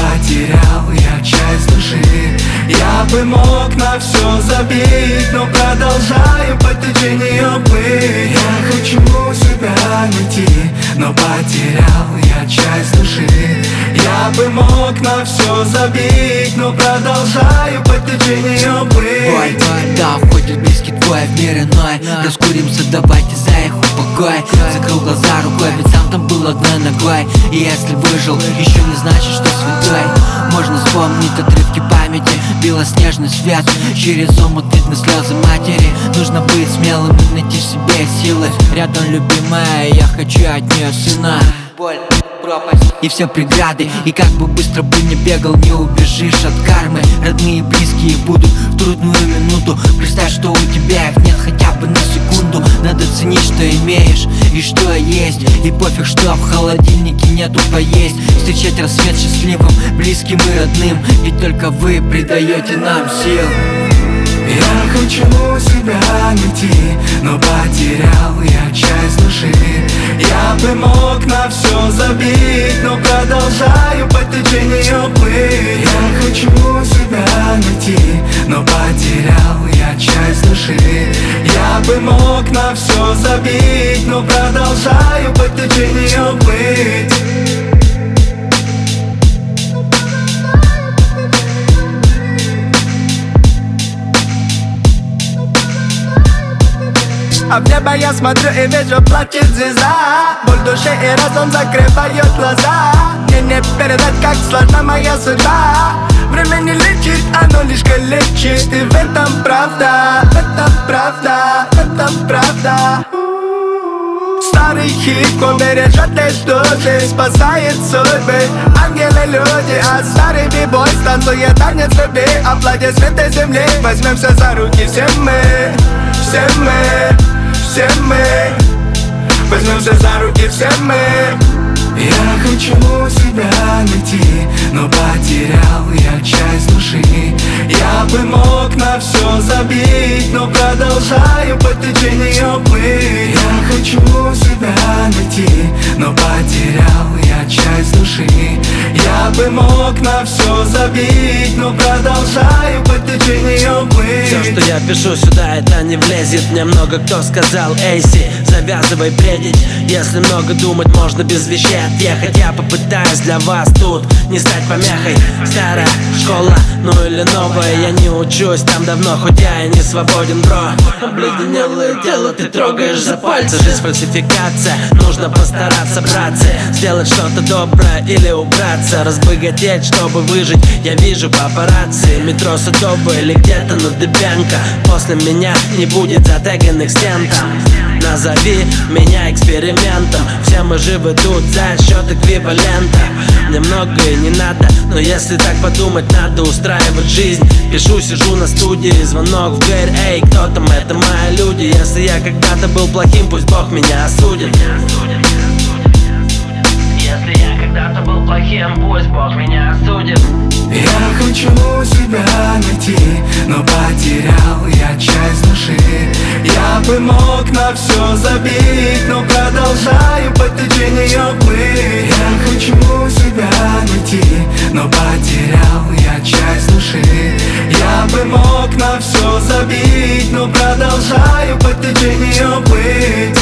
потерял я часть души. Я бы мог на все забить, но продолжаю по течению плыть. Я хочу себя найти, но потерял я часть души. Я бы мог на все забить, но продолжаю по течению плыть. Да, уходит близкий твой в мир иной. Раскуримся, давайте за их упокой. Закрыл глаза рукой, ведь сам там был одной ногой. И если выжил, еще не значит, что святой. Можно вспомнить отрывки памяти, белоснежный свет. Через омут видны слезы матери. Нужно быть смелым и найти в себе силы. Рядом любимая, я хочу от нее сына. Боль, пропасть и все преграды. И как бы быстро бы не бегал, не убежишь от кармы. Родные и близкие будут в трудную минуту. Представь, что у тебя их нет хотя бы на секунду. Надо ценить, что имеешь и что есть. И пофиг, что в холодильнике нету поесть. Встречать рассвет счастливым, близким и родным. Ведь только вы придаете нам сил. Я хочу себя найти, но потерял я часть души. Я бы мог на все забить, но продолжаю по течению плыть. Я хочу себя найти, но потерял я часть души. Я бы мог на все забить, но продолжаю по течению плыть. А в небо я смотрю и вижу, плачет звезда. Боль в душе и разум закрывают глаза. Мне не передать, как сложна моя судьба. Время не лечит, оно лишь калечит. И в этом правда, в этом правда, в этом правда. Старый хип-хоп бережет лишь души, спасает судьбы ангелы-люди. А старый бибой станцует танец любви. Аплодисменты земли, возьмемся за руки все мы, все мы, все мы. Возьмемся за руки все мы. Я хочу себя найти, но потерял я часть души. Я бы мог на все забить, но продолжаю по течению плыть. Я хочу себя найти, но потерял я часть души. Я бы мог на все забить, но продолжаю по течению плыть. Все, что я пишу сюда, это не влезет. Мне много кто сказал: Эйси, завязывай бредить. Если много думать, можно без вещей отъехать. Я попытаюсь для вас тут не стать помехой. Старая школа, ну или новая, я не учусь там давно, хоть я и не свободен, бро. Обледенелое тело ты трогаешь за пальцы. Жизнь фальсификация, нужно постараться, братцы. Сделать что-то доброе или убраться, разбогатеть, чтобы выжить. Я вижу папарацци, метро Садовое или где-то на Дыбенко. После меня не будет затеганных стен там. Назови меня экспериментом. Все мы живы тут за счет эквивалента. Мне многое не надо, но если так подумать, надо устраивать жизнь. Пишу, сижу на студии, звонок в дверь: эй, кто там? Это мои люди. Если я когда-то был плохим, пусть Бог меня осудит. Если я когда-то был плохим, пусть Бог меня осудит. Я хочу себя найти, но потерял я часть души. Я бы мог на все забить, но продолжаю по течению плыть. Я хочу себя найти, но потерял я часть души. Я бы мог на все забить, но продолжаю по течению плыть.